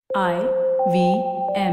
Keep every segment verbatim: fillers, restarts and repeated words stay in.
I V M.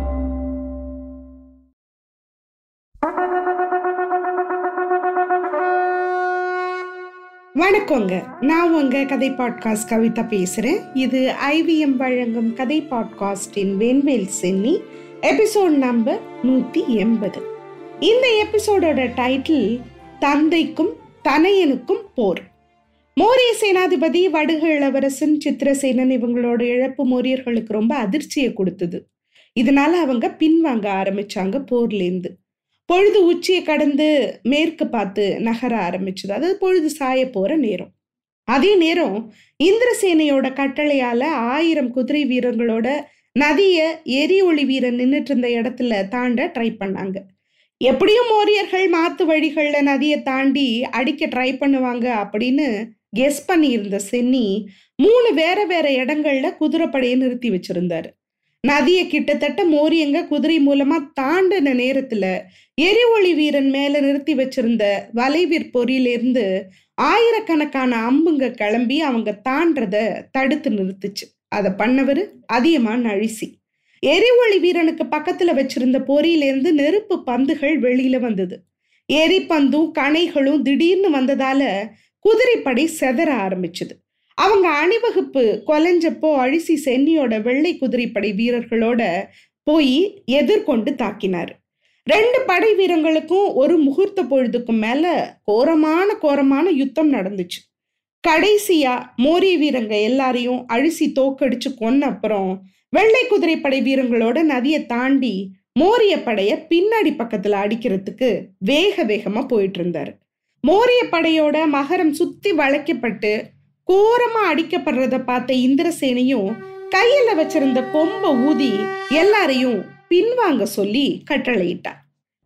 வணக்கங்க, நான் உங்க கதை பாட்காஸ்ட் கவிதா பேசுறேன். இது ஐவிஎம் வழங்கும் கதை பாட்காஸ்டின் வெண்வேல் சென்னி எபிசோட் நம்பர் நூத்தி எண்பது. இந்த எபிசோடோட டைட்டில் தந்தைக்கும் தனையனுக்கும் போர். மோரிய சேனாதிபதி வடுகு இளவரசன் சித்திரசேனன் இவங்களோட இழப்பு மோரியர்களுக்கு ரொம்ப அதிர்ச்சியை கொடுத்தது. இதனால அவங்க பின்வாங்க ஆரம்பிச்சாங்க போர்லேருந்து. பொழுது உச்சியை கடந்து மேற்கு பார்த்து நகர ஆரம்பிச்சது. அதாவது பொழுது சாய போற நேரம். அதே நேரம் இந்திரசேனையோட கட்டளையால ஆயிரம் குதிரை வீரர்களோட நதிய எரி ஒளி வீரன் நின்றுட்டு இருந்த இடத்துல தாண்ட ட்ரை பண்ணாங்க. எப்படியும் மோரியர்கள் மாத்து வழிகள்ல நதியை தாண்டி அடிக்க ட்ரை பண்ணுவாங்க அப்படின்னு கெஸ் பண்ணி இருந்த சென்னி மூணு வேற வேற இடங்கள்ல குதிரைப்படையை நிறுத்தி வச்சிருந்தாரு. நதியை கிட்டத்தட்ட மோரியங்க குதிரை மூலமா தாண்டின நேரத்துல எரி ஒளி வீரன் மேல நிறுத்தி வச்சிருந்த வலைவீர் பொறியிலிருந்து ஆயிரக்கணக்கான அம்புங்க கிளம்பி அவங்க தாண்டத தடுத்து நிறுத்துச்சு. அதை பண்ணவரு அதியமான் அழிசி. எரி ஒளி வீரனுக்கு பக்கத்துல வச்சிருந்த பொறியிலிருந்து நெருப்பு பந்துகள் வெளியில வந்தது. எரி பந்தும் கணைகளும் திடீர்னு வந்ததால குதிரைப்படை செதற ஆரம்பிச்சது. அவங்க அணிவகுப்பு கொலைஞ்சப்போ அழிசி சென்னியோட வெள்ளை குதிரைப்படை வீரர்களோட போய் எதிர்கொண்டு தாக்கினார். ரெண்டு படை வீரங்களுக்கும் ஒரு முகூர்த்த பொழுதுக்கும் மேல கோரமான கோரமான யுத்தம் நடந்துச்சு. கடைசியா மோரிய வீரங்க எல்லாரையும் அழிசி தோக்கடிச்சு கொன்ன அப்புறம் வெள்ளை குதிரைப்படை வீரங்களோட நதியை தாண்டி மோரிய படைய பின்னாடி பக்கத்துல அடிக்கிறதுக்கு வேக வேகமா போயிட்டு இருந்தாரு. மோரிய படையோட மகரம் சுத்தி வளைக்கப்பட்டு கோரமா அடிக்கப்படுறத பார்த்த இந்திரசேனையும் கையில வச்சிருந்த கொம்ப ஊதி எல்லாரையும் பின்வாங்க சொல்லி கட்டளையிட்டார்.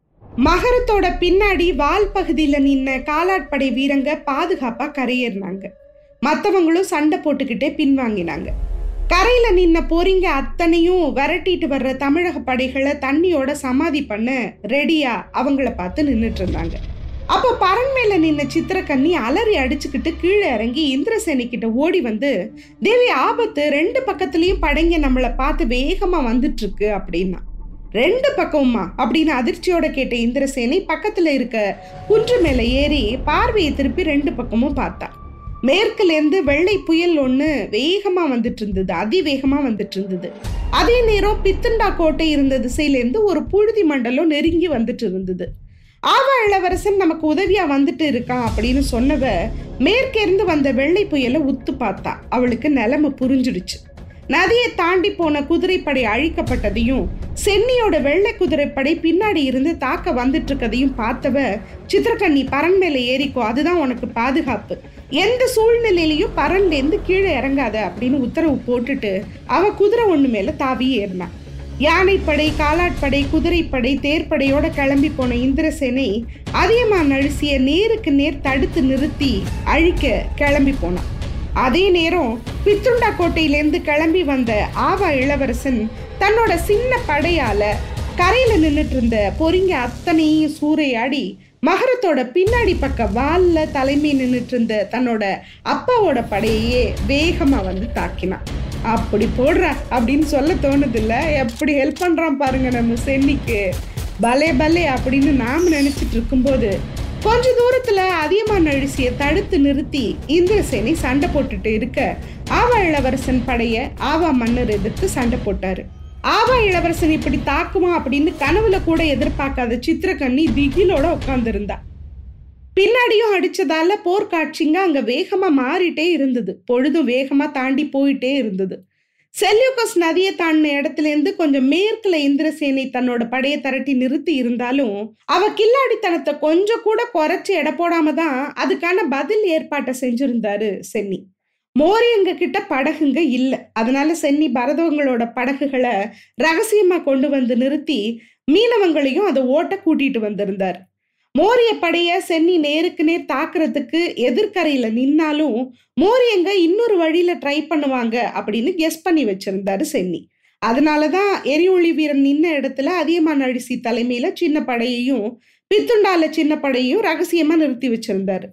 மகரத்தோட பின்னாடி வால் பகுதியில நின்ன காலாட்படை வீரங்க பாதுகாப்பா கரையேறினாங்க. மற்றவங்களும் சண்டை போட்டுக்கிட்டே பின்வாங்கினாங்க. கரையில நின்ன போரிங்க அத்தனையும் விரட்டிட்டு வர்ற தமிழக படைகளை தண்ணியோட சமாதி பண்ண ரெடியா அவங்கள பார்த்து நின்றுட்டு இருந்தாங்க. அப்போ பரன் மேல நின்ன சித்திரக்கண்ணி அலறி அடிச்சுக்கிட்டு கீழே இறங்கி இந்திரசேனை கிட்ட ஓடி வந்து, தேவி ஆபத்து, ரெண்டு பக்கத்துலயும் படைங்க நம்மளை பார்த்து வேகமா வந்துட்டு இருக்கு அப்படின்னா. ரெண்டு பக்கமுமா அப்படின்னு அதிர்ச்சியோட கேட்ட இந்திரசேனை பக்கத்துல இருக்க குன்று மேல ஏறி பார்வையை திருப்பி ரெண்டு பக்கமும் பார்த்தா. மேற்குல இருந்து வெள்ளை புயல் ஒண்ணு வேகமா வந்துட்டு இருந்தது, அதிவேகமா வந்துட்டு இருந்தது. அதே நேரம் பித்தண்டா கோட்டை இருந்த திசையில இருந்து ஒரு புழுதி மண்டலம் நெருங்கி வந்துட்டு இருந்தது. ஆவா இளவரசன் நமக்கு உதவியா வந்துட்டு இருக்கான் அப்படின்னு சொன்னவ மேற்கிருந்து வந்த வெள்ளை புயலை உத்து பார்த்தா. அவளுக்கு நிலைமை புரிஞ்சிடுச்சு. நதியை தாண்டி போன குதிரைப்படை அழிக்கப்பட்டதையும் சென்னியோட வெள்ளை குதிரைப்படை பின்னாடி இருந்து தாக்க வந்துட்டு இருக்கதையும் பார்த்தவ, சித்திரக்கண்ணி பரன் மேல ஏறிக்கோ, அதுதான் உனக்கு பாதுகாப்பு, எந்த சூழ்நிலையிலையும் பரன்ல இருந்து கீழே இறங்காத அப்படின்னு உத்தரவு போட்டுட்டு அவ குதிரை ஒண்ணு மேல தாவி ஏறினா. யானைப்படை, காலாட்படை, குதிரைப்படை, தேர்ப்படையோட கிளம்பி போன இந்திரசேனை அதியமான் அழிசிய நேருக்கு நேர் தடுத்து நிறுத்தி அழிக்க கிளம்பி போனான். அதே நேரம் பித்துண்டா கோட்டையிலேருந்து கிளம்பி வந்த ஆவா இளவரசன் தன்னோட சின்ன படையால கரையில நின்றுட்டு இருந்த பொறிங்க அத்தனையும் சூறையாடி மகரத்தோட பின்னாடி பக்க வால்ல தலைமை நின்றுட்டு இருந்த தன்னோட அப்பாவோட படையே வேகமா வந்து தாக்கினான். அப்படி போடுறா அப்படின்னு சொல்ல தோணுது இல்ல? எப்படி ஹெல்ப் பண்றான் பாருங்க நம்ம சென்னிக்கு. பலே பலே அப்படின்னு நாம நினைச்சிட்டு இருக்கும்போது கொஞ்ச தூரத்துல அதியமான் அழிசிய தடுத்து நிறுத்தி இந்திரசேனை சண்டை போட்டுட்டு இருக்க ஆவா இளவரசன் படைய ஆவா மன்னர் எதிர்த்து சண்டை போட்டாரு. ஆவா இளவரசன் இப்படி தாக்குமா அப்படின்னு கனவுல கூட எதிர்பார்க்காத சித்திரக்கண்ணி திகிலோட உட்கார்ந்து இருந்தா. பின்னாடியும் அடிச்சதால போர்க்காட்சிங்க அங்க வேகமா மாறிட்டே இருந்தது. பொழுதும் வேகமா தாண்டி போயிட்டே இருந்தது. செல்யூகஸ் நதியை தாண்டின இடத்துல இருந்து கொஞ்சம் மேற்குல இந்திரசேனை தன்னோட படையை திரட்டி நிறுத்தி இருந்தாலும் அவ கில்லாடித்தனத்தை கொஞ்சம் கூட குறைச்சி எடை போடாம தான் அதுக்கான பதில் ஏற்பாட்டை செஞ்சிருந்தாரு சென்னி. மோரியங்க கிட்ட படகுங்க இல்ல. அதனால சென்னி பரதவங்களோட படகுகளை ரகசியமா கொண்டு வந்து நிறுத்தி மீனவங்களையும் அதை ஓட்ட கூட்டிட்டு வந்திருந்தார். மோரிய படைய சென்னி நேருக்கு நேர் தாக்குறதுக்கு எதிர்கரையில நின்னாலும் மோரியங்க இன்னொரு வழியில ட்ரை பண்ணுவாங்க அப்படின்னு கெஸ் பண்ணி வச்சிருந்தாரு சென்னி. அதனாலதான் எரி ஒளி வீரன் நின்ன இடத்துல அதியமான் அழிசி தலைமையில சின்ன படையையும் பித்துண்டால சின்ன படையையும் ரகசியமா நிறுத்தி வச்சிருந்தாரு.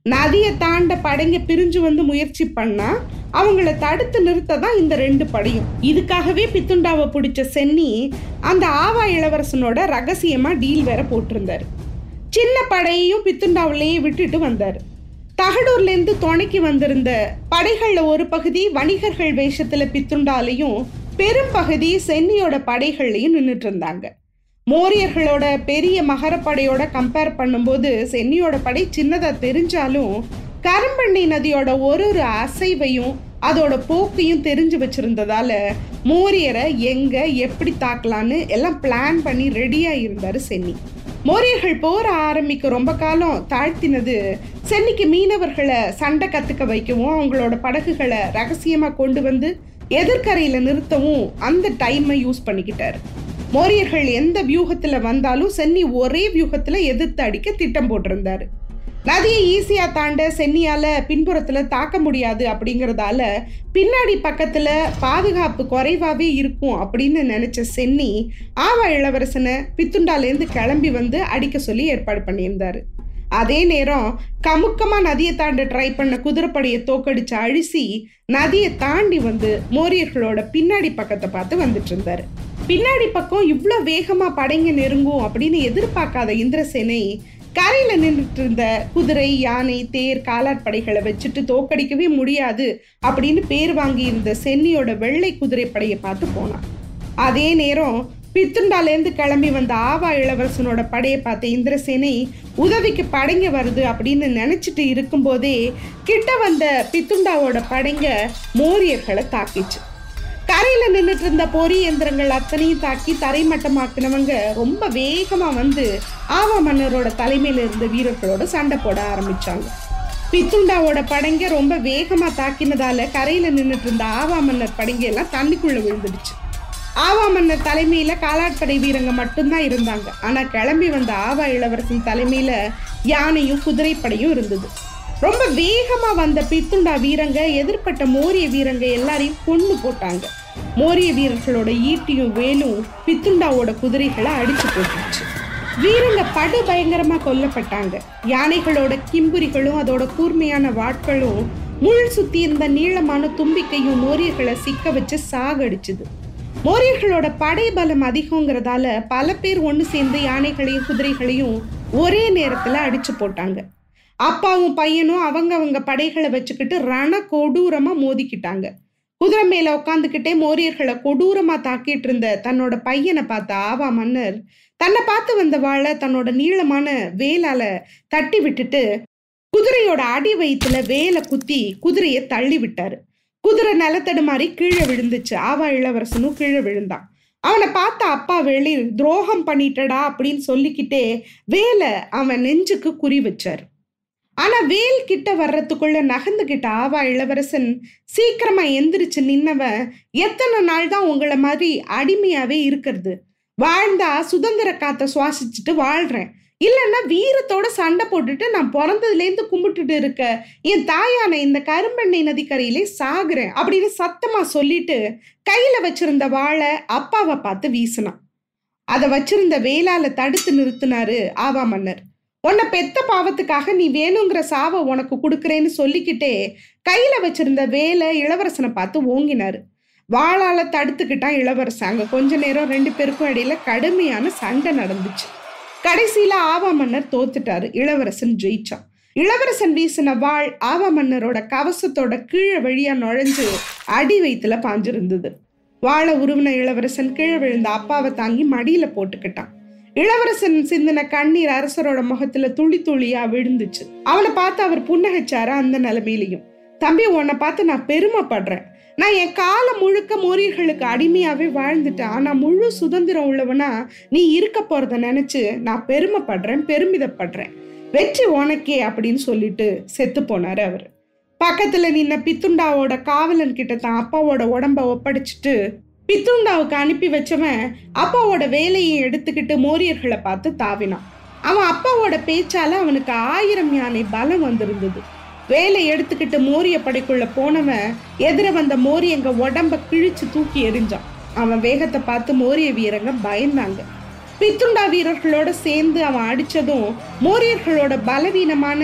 நதியை தாண்ட படைங்க பிரிஞ்சு வந்து முயற்சி பண்ணா அவங்கள தடுத்து நிறுத்த தான் இந்த ரெண்டு படையும். இதுக்காகவே பித்துண்டாவை பிடிச்ச சென்னி அந்த ஆவா இளவரசனோட ரகசியமா டீல் வேற போட்டிருந்தாரு. சின்ன படையையும் பித்துண்டாவிலேயே விட்டுட்டு வந்தாரு. தகடூர்ல இருந்து துணைக்கு வந்திருந்த படைகள்ல ஒரு பகுதி வணிகர்கள் வேஷத்துல பித்துண்டாலையும் பெரும் பகுதி சென்னியோட படைகள்லையும் நின்றுட்டு இருந்தாங்க. மோரியர்களோட பெரிய மகரப்படையோட கம்பேர் பண்ணும்போது சென்னியோட படை சின்னதா தெரிஞ்சாலும் கரும்பண்ணி நதியோட ஒரு ஒரு அசைவையும் அதோட போக்கையும் தெரிஞ்சு வச்சிருந்ததால மோரியரை எங்க எப்படி தாக்கலான்னு எல்லாம் பிளான் பண்ணி ரெடியா இருந்தாரு சென்னி. மோரியர்கள் போற ஆரம்பிக்க ரொம்ப காலம் தாழ்த்தினது சென்னிக்கு மீனவர்களை சண்டை கத்துக்க வைக்கவும் அவங்களோட படகுகளை ரகசியமா கொண்டு வந்து எதிர்கரையில நிறுத்தவும் அந்த டைமை யூஸ் பண்ணிக்கிட்டாரு. மோரியர்கள் எந்த வியூகத்துல வந்தாலும் சென்னி ஒரே வியூகத்துல எதிர்த்து அடிக்க திட்டம் போட்டிருந்தாரு. நதியை ஈஸியா தாண்ட சென்னியால பின்புறத்துல தாக்க முடியாது அப்படிங்கறதால பின்னாடி பக்கத்துல பாதுகாப்பு குறைவாவே இருக்கும் அப்படின்னு நினைச்ச சென்னி ஆவா இளவரசனை பித்துண்டாலேருந்து கிளம்பி வந்து அடிக்க சொல்லி ஏற்பாடு பண்ணியிருந்தாரு. அதே நேரம் கமுக்கமா நதியை தாண்ட ட்ரை பண்ண குதிரைப்படையை தோக்கடிச்ச அழிசி நதியை தாண்டி வந்து மோரியர்களோட பின்னாடி பக்கத்தை பார்த்து வந்துட்டு இருந்தாரு. பின்னாடி பக்கம் இவ்வளோ வேகமா படைங்க நெருங்கும் அப்படின்னு எதிர்பார்க்காத இந்திரசேனை கரையில நின்றுட்டு இருந்த குதிரை, யானை, தேர், காலாட்படைகளை வச்சுட்டு தோக்கடிக்கவே முடியாது அப்படின்னு பேர் வாங்கி இருந்த சென்னியோட வெள்ளை குதிரை படையை பார்த்து போனான். அதே நேரம் பித்துண்டாலேருந்து கிளம்பி வந்த ஆவா இளவரசனோட படையை பார்த்த இந்திரசேனை உதவிக்கு படைங்க வருது அப்படின்னு நினைச்சிட்டு இருக்கும் போதே கிட்ட வந்த பித்துண்டாவோட படைங்க மோரியர்களை தாக்கிச்சு. கரையில நின்றுட்டு இருந்த பொறி எந்திரங்கள் அத்தனையும் தாக்கி தரைமட்டமாக்கினவங்க ரொம்ப வேகமா வந்து ஆவா மன்னரோட தலைமையில இருந்த வீரர்களோட சண்டை போட ஆரம்பிச்சாங்க. பித்துண்டாவோட படைங்க ரொம்ப வேகமா தாக்கினதால கரையில நின்றுட்டு இருந்த ஆவா மன்னர் படைங்க எல்லாம் தண்ணிக்குள்ள விழுந்துடுச்சு. ஆவா மன்னர் தலைமையில காலாட்படை வீரங்க மட்டும்தான் இருந்தாங்க. ஆனா கிளம்பி வந்த ஆவா இளவரசன் தலைமையில யானையும் குதிரைப்படையும் இருந்தது. ரொம்ப வேகமா வந்த பித்துண்டா வீரங்க எதிர்பட்ட மோரிய வீரங்க எல்லாரையும் கொண்டு போட்டாங்க. மோரிய வீரர்களோட ஈட்டியும் வேலும் பித்துண்டாவோட குதிரைகளை அடிச்சு போட்டுச்சு. வீரங்க படு பயங்கரமா கொல்லப்பட்டாங்க. யானைகளோட கிம்புரிகளும் அதோட கூர்மையான வாட்களும் முள் சுத்தி இருந்த நீளமான தும்பிக்கையும் மோரியர்களை சிக்க வச்சு சாகடிச்சுது. மோரியர்களோட படை பலம் அதிகங்கிறதால பல பேர் ஒன்று சேர்ந்து யானைகளையும் குதிரைகளையும் ஒரே நேரத்துல அடிச்சு போட்டாங்க. அப்பாவும் பையனும் அவங்க அவங்க படைகளை வச்சுக்கிட்டு ரண கொடூரமா மோதிக்கிட்டாங்க. குதிரை மேல உட்காந்துக்கிட்டே மோரியர்களை கொடூரமா தாக்கிட்டு இருந்த தன்னோட பையனை பார்த்த ஆவா மன்னர் தன்னை பார்த்து வந்த வாளை தன்னோட நீளமான வேலால தட்டி விட்டுட்டு குதிரையோட அடி வயிற்றுல வேலை குத்தி குதிரையை தள்ளி விட்டாரு. குதிரை நிலத்தடு மாதிரி கீழே விழுந்துச்சு. ஆவா இளவரசனும் கீழே விழுந்தான். அவனை பார்த்த அப்பா வேலி துரோகம் பண்ணிட்டடா அப்படின்னு சொல்லிக்கிட்டே வேலை அவன் நெஞ்சுக்கு குறி வச்சாரு. ஆனா வேல் கிட்ட வர்றதுக்குள்ள நகர்ந்துகிட்ட ஆவா இளவரசன் சீக்கிரமா எந்திரிச்சு நின்னவன், எத்தனை நாள் தான் உங்களை மாதிரி அடிமையாவே இருக்கிறது? வாழ்ந்தா சுதந்திர காத்த சுவாசிச்சுட்டு வாழ்றேன், இல்லைன்னா வீரத்தோட சண்டை போட்டுட்டு நான் பிறந்ததுலேருந்து கும்பிட்டுட்டு இருக்க என் தாயான இந்த கரும்பெண்ணை நதிக்கரையிலே சாகுறேன் அப்படின்னு சத்தமா சொல்லிட்டு கையில வச்சிருந்த வாளை அப்பாவை பார்த்து வீசினான். அதை வச்சிருந்த வேலால தடுத்து நிறுத்தினாரு ஆவா மன்னர். உன்னை பெத்த பாவத்துக்காக நீ வேணுங்கிற சாவை உனக்கு கொடுக்குறேன்னு சொல்லிக்கிட்டே கையில வச்சிருந்த வேலை இளவரசனை பார்த்து ஓங்கினாரு. வாளால தடுத்துக்கிட்டான் இளவரசன். அங்க கொஞ்ச நேரம் ரெண்டு பேருக்கும் இடையில கடுமையான சண்டை நடந்துச்சு. கடைசியில ஆவா மன்னர் தோத்துட்டாரு, இளவரசன் ஜெயிச்சான். இளவரசன் வீசின வாள் ஆவா மன்னரோட கவசத்தோட கீழே வழியா நுழைஞ்சு அடி வயிற்றுல பாஞ்சிருந்தது. வாழை உருவின இளவரசன் கீழே விழுந்த அப்பாவை தாங்கி மடியில போட்டுக்கிட்டான். இளவரசன் சிந்தின கண்ணீர் அரசரோட முகத்துல துளி துளியா விழுந்துச்சு. அவனை பார்த்து அவர் புன்னகைச்சாரு. அந்த நிலைமையிலையும், தம்பி உன்னை பார்த்து நான் பெருமைப்படுறேன். நான் என் காலம் முழுக்க மோரியர்களுக்கு அடிமையாவே வாழ்ந்துட்டேன். ஆனா முழு சுதந்திரம் உள்ளவனா நீ இருக்க போறத நினைச்சு நான் பெருமைப்படுறேன், பெருமிதப்படுறேன். வெற்றி உனக்கே அப்படின்னு சொல்லிட்டு செத்து போனாரு அவரு. பக்கத்துல நின்ன பித்துண்டாவோட காவலன் கிட்ட தான் அப்பாவோட உடம்ப ஒப்படைச்சிட்டு பித்துண்டாவுக்கு அனுப்பி வச்சவன் அப்பாவோட வேலையை எடுத்துக்கிட்டு மோரியர்களை பார்த்து தாவினான். அவன் அப்பாவோட பேச்சால அவனுக்கு ஆயிரம் யானை பலம் வந்திருந்தது. வேலை எடுத்துக்கிட்டு மோரிய படைக்குள்ள போனவன் எதிர வந்த மோரியங்க உடம்ப கிழிச்சு தூக்கி எரிஞ்சான். அவன் வேகத்தை பார்த்து மோரிய வீரங்க பயந்தாங்க. பித்துண்டா வீரர்களோட சேர்ந்து அவன் அடிச்சதும் மோரியர்களோட பலவீனமான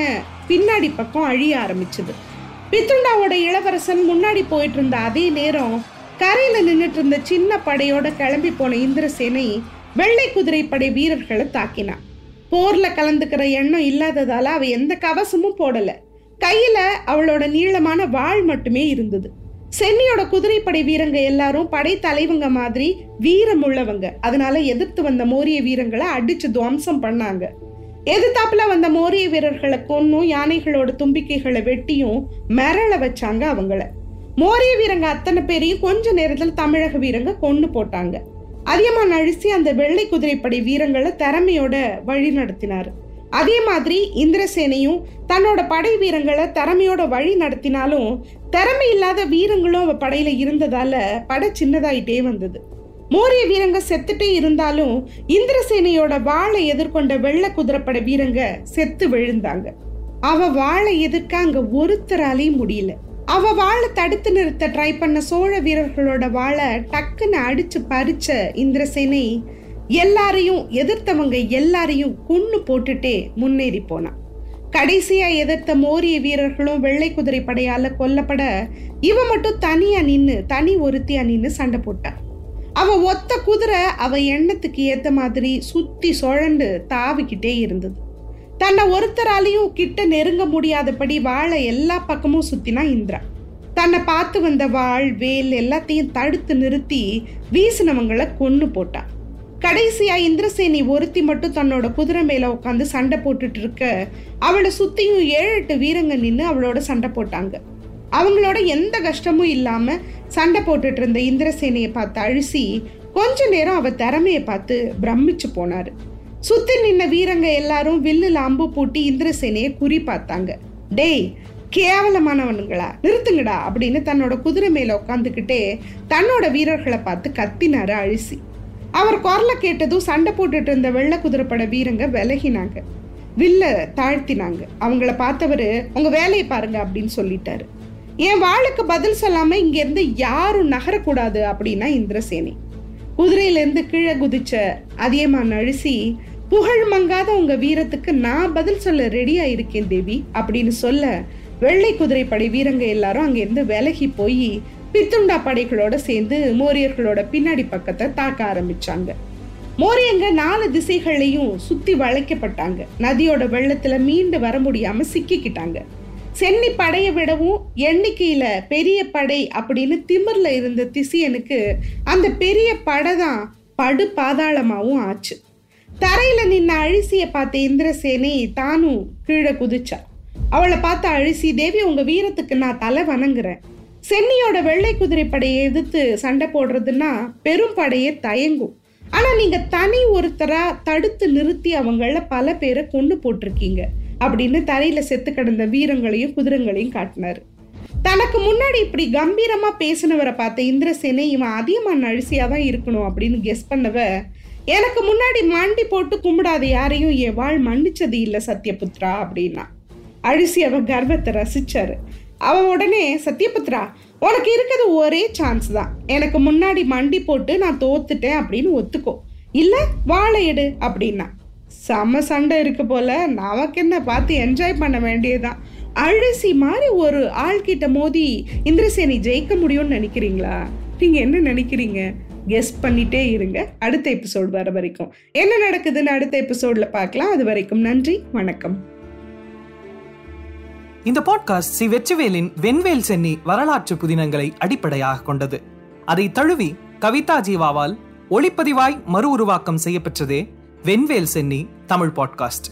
பின்னாடி பக்கம் அழிய ஆரம்பிச்சது. பித்துண்டாவோட இளவரசன் முன்னாடி போயிட்டு இருந்த அதே நேரம் கரையில நின்றுட்டு இருந்த சின்ன படையோட கிளம்பி போன இந்திரசேனை வெள்ளை குதிரை படை வீரர்களை தாக்கினான். போர்ல கலந்துக்கிற எண்ணம் இல்லாததால அவ எந்த கவசமும் போடல. கையில அவளோட நீளமான வாள் மட்டுமே இருந்தது. சென்னியோட குதிரைப்படை வீரங்க எல்லாரும் படை தலைவங்க மாதிரி வீரம் உள்ளவங்க. அதனால எதிர்த்து வந்த மோரிய வீரங்களை அடிச்சு துவம்சம் பண்ணாங்க. எதிர்த்தாப்புல வந்த மோரிய வீரர்களை கொன்னும் யானைகளோட தும்பிக்கைகளை வெட்டியும் மிரள வச்சாங்க அவங்கள. மோரிய வீரங்க அத்தனை பேரையும் கொஞ்ச நேரத்தில் தமிழக வீரங்க கொன்னு போட்டாங்க. அதியமான் அழிசி அந்த வெள்ளை குதிரைப்படை வீரங்களை திறமையோட வழி நடத்தினாரு. அதே மாதிரி இந்திரசேனையும் தன்னோட படை வீரங்களை திறமையோட வழி நடத்தினாலும் திறமை இல்லாத வீரங்களும் அவ படையில இருந்ததால படை சின்னதாயிட்டே வந்தது. மோரிய வீரங்க செத்துட்டே இருந்தாலும் இந்திரசேனையோட வாளை எதிர்கொண்ட வெள்ளை குதிரைப்படை வீரங்க செத்து விழுந்தாங்க. அவ வாளை எதிர்க்க அங்க ஒருத்தராலையும் முடியல. அவ வாழை தடுத்து நிறுத்த ட்ரை பண்ண சோழ வீரர்களோட வாழை டக்குன்னு அடிச்சு பறிச்ச இந்திரசேனை எல்லாரையும் எதிர்த்தவங்க எல்லாரையும் கொன்னு போட்டுட்டே முன்னேறி போனான். கடைசியா எதிர்த்த மோரிய வீரர்களும் வெள்ளை குதிரை படையால கொல்லப்பட இவ மட்டும் தனியா நின்னு தனி ஒருத்தியா நின்னு சண்டை போட்டா. அவ ஒத்த குதிரை அவ எண்ணத்துக்கு ஏத்த மாதிரி சுத்தி சுழண்டு தாவிக்கிட்டே இருந்தது. தன்னை ஒருத்தராலையும் கிட்ட நெருங்க முடியாதபடி வாழை எல்லா பக்கமும் சுத்தினா இந்திரா. தன்னை பார்த்து வந்த வாள் வேல் எல்லாத்தையும் தடுத்து நிறுத்தி வீசினவங்களை கொன்னு போட்டா. கடைசியா இந்திரசேனி ஒருத்தி மட்டும் தன்னோட குதிரை மேல உட்காந்து சண்டை போட்டுட்டு இருக்க அவளை சுத்தியும் ஏழு எட்டு வீரங்க நின்று அவளோட சண்டை போட்டாங்க. அவங்களோட எந்த கஷ்டமும் இல்லாம சண்டை போட்டுட்டு இருந்த இந்திரசேனையை பார்த்து அழிசி கொஞ்ச நேரம் அவ திறமைய பார்த்து பிரமிச்சு போனாரு. சுத்தி நின்ன வீரங்க எல்லாரும் வில்லுல அம்பு பூட்டி இந்திரசேனையை குறி பார்த்தாங்க. டேய் கேவலமானவனுங்களா, நிறுத்துங்கடா அப்படின்னு தன்னோட குதிரை மேல உட்காந்துக்கிட்டே தன்னோட வீரர்களை பார்த்து கத்தினாரு அழிசி. அவர் குரலை கேட்டதும் சண்டை போட்டுட்டு இருந்த வெள்ளை குதிரைப்பட வீரங்க விலகினாங்க, வில்ல தாழ்த்தினாங்க. அவங்கள பார்த்தவரு உங்க வேலையை பாருங்க அப்படின்னு சொல்லிட்டாரு. என் வாளுக்கு பதில் சொல்லாம இங்க இருந்து யாரும் நகரக்கூடாது அப்படின்னா இந்திரசேனை. குதிரையில இருந்து கீழே குதிச்ச அதியமான் அழிசி புகழ் மங்காத உங்க வீரத்துக்கு நான் பதில் சொல்ல ரெடியா இருக்கேன் தேவி அப்படின்னு சொல்ல வெள்ளை குதிரைப்படை வீரங்க எல்லாரும் அங்க இருந்து விலகி போய் பித்துண்டா படைகளோட சேர்ந்து மோரியர்களோட பின்னாடி பக்கத்தை தாக்க ஆரம்பிச்சாங்க. மோரியங்க நாலு திசைகளையும் சுத்தி வளைக்கப்பட்டாங்க. நதியோட வெள்ளத்துல மீண்டு வர முடியாம சிக்கிக்கிட்டாங்க. சென்னி படைய விடவும் எண்ணிக்கையில பெரிய படை அப்படின்னு திமிர்ல இருந்த திசியனுக்கு அந்த பெரிய படை தான் படு பாதாளமாவும் ஆச்சு. தரையில நின்ன அழிசிய பார்த்த இந்திரசேனை தானும் கீழே குதிச்சா. அவளை பார்த்த அழிசி, தேவி உங்க வீரத்துக்கு நான் தலை வணங்குறேன். சென்னியோட வெள்ளை குதிரை படையை எதிர்த்து சண்டை போடுறதுன்னா பெரும் படையே தயங்கும். ஆனா நீங்க தனி ஒருத்தரா தடுத்து நிறுத்தி அவங்கள பல பேரை கொண்டு போட்டிருக்கீங்க அப்படின்னு தரையில செத்து கிடந்த வீரங்களையும் குதிரைங்களையும் காட்டினாரு. தனக்கு முன்னாடி இப்படி கம்பீரமா பேசினவரை பார்த்த இந்திரசேனை இவன் அதியமான் அழிசியாதான் இருக்கணும் அப்படின்னு கெஸ் பண்ணவ, எனக்கு முன்னாடி மண்டி போட்டு கும்பிடாத யாரையும் என் வாழ் மன்னிச்சது இல்ல சத்யபுத்ரா அப்படின்னா. அழிசி அவ கர்வத்தை ரசிச்சாரு. அவ உடனே, சத்யபுத்ரா உனக்கு இருக்கிறது ஒரே சான்ஸ் தான், எனக்கு முன்னாடி மண்டி போட்டு நான் தோத்துட்டேன் அப்படின்னு ஒத்துக்கோ, இல்ல வாழை எடு அப்படின்னா. செம சண்டை இருக்கு போல, நமக்கு என்ன பார்த்து என்ஜாய் பண்ண வேண்டியதுதான். அழிசி மாதிரி ஒரு ஆள்கிட்ட மோதி இந்திரசேனி ஜெயிக்க முடியும்னு நினைக்கிறீங்களா? நீங்க என்ன நினைக்கிறீங்க? கெஸ் பண்ணிட்டே இருங்க. அடுத்த எபிசோடு வர வரைக்கும் என்ன நடக்குதுன்னு அடுத்த எபிசோட்ல பார்க்கலாம். அது வரைக்கும் நன்றி, வணக்கம். இந்த பாட்காஸ்ட் சி வெற்றிவேலின் வெண்வேல் சென்னி வரலாற்று புதினங்களை அடிப்படையாக கொண்டது. அதை தழுவி கவிதா ஜீவாவால் ஒளிப்பதிவாய் மறு உருவாக்கம் செய்யப்பெற்றதே வெண்வேல் சென்னி தமிழ் பாட்காஸ்ட்.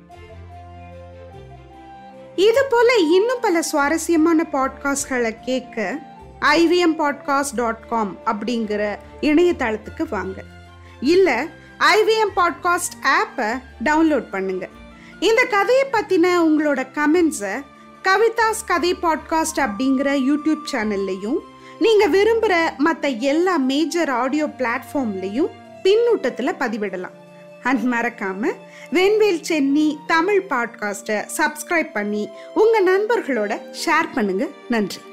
இது போல இன்னும் பல சுவாரஸ்யமான பாட்காஸ்ட்களை கேட்க I V M podcast dot com அப்படிங்கிற இணையதளத்துக்கு வாங்க, இல்ல ஐ வி எம் பாட்காஸ்ட் ஆப்பை டவுன்லோட் பண்ணுங்க. இந்த கதையை பத்தின உங்களோட கமெண்ட்ஸை கவிதாஸ் கதை பாட்காஸ்ட் அப்படிங்கிற யூடியூப் சேனல்லையும் நீங்க விரும்புற மற்ற எல்லா மேஜர் ஆடியோ பிளாட்ஃபார்ம்லையும் பின்னூட்டத்துல பதிவிடலாம். அண்ட் மறக்காம வெண்வேல் சென்னி தமிழ் பாட்காஸ்ட்டை சப்ஸ்கிரைப் பண்ணி உங்க நண்பர்களோட ஷேர் பண்ணுங்க. நன்றி.